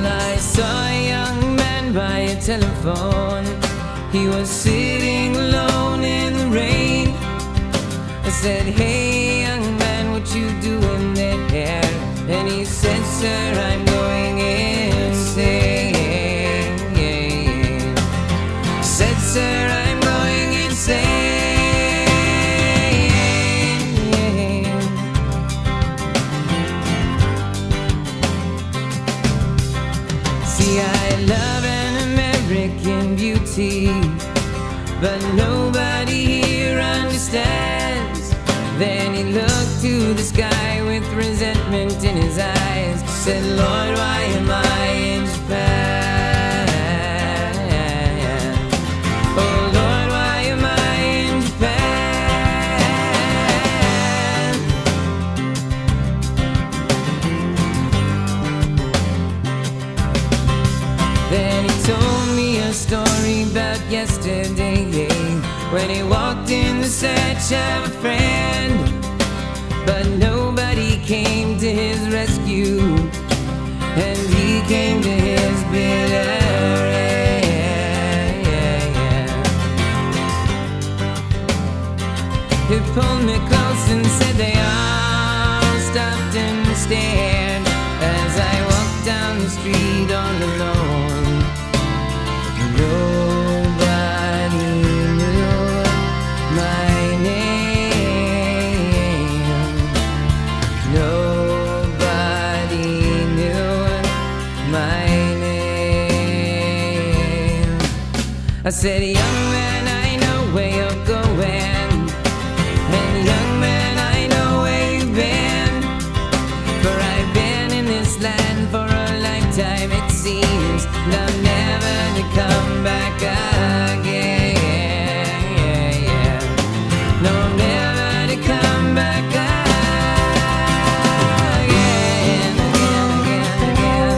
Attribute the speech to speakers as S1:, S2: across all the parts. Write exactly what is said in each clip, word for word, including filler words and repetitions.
S1: I saw a young man by a telephone. He was sitting alone in the rain. I said, hey young man, what you doing there? And he said, sir, I'm going insane. He said, sir, I'm going insane. See, I love an American beauty, but nobody here understands. Then he looked to the sky with resentment in his eyes. Said, Lord, why am I in Japan? Oh Lord, why am I in Japan? Then he told me a story about yesterday, when he walked in the search of a friend, but nobody came to his rescue, and he came to his bitter end. He pulled me close and said they all stopped and stared as I walked down the street all alone. Nobody knew my name. Nobody knew my name. I said, young man, I know where you're going, and young man, I know where you've been. For I've been in this land for a lifetime, it seems, and I'm never to come back again. No, I'm never to come back again. Again, again, again.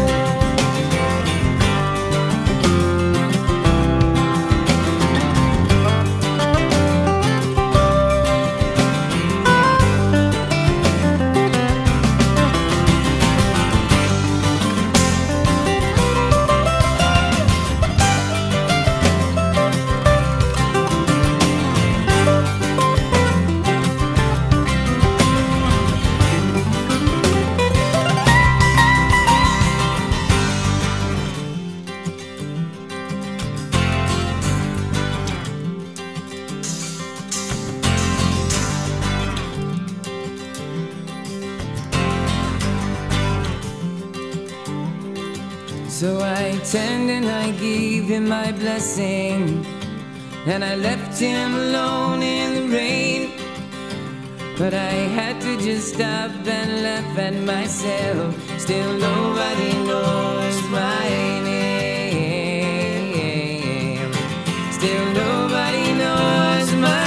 S1: So I turned and I gave him my blessing, and I left him alone in the rain. But I had to just stop and laugh at myself. Still nobody knows my name. Still nobody knows my name.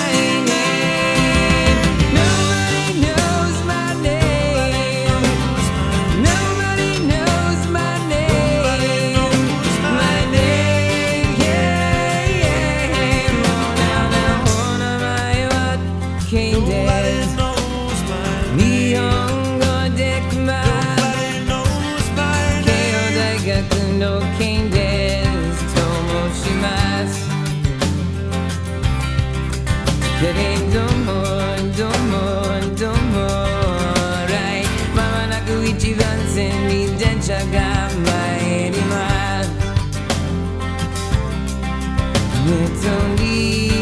S1: Nobody knows my name. Nobody knows my name. My name, yeah, yeah. Oh, now, now, oh, now, my what came there. No king des tomo shimasu. Kere domo domo domo right. Mama naku ichiban senri densha ga mairimasu. It's only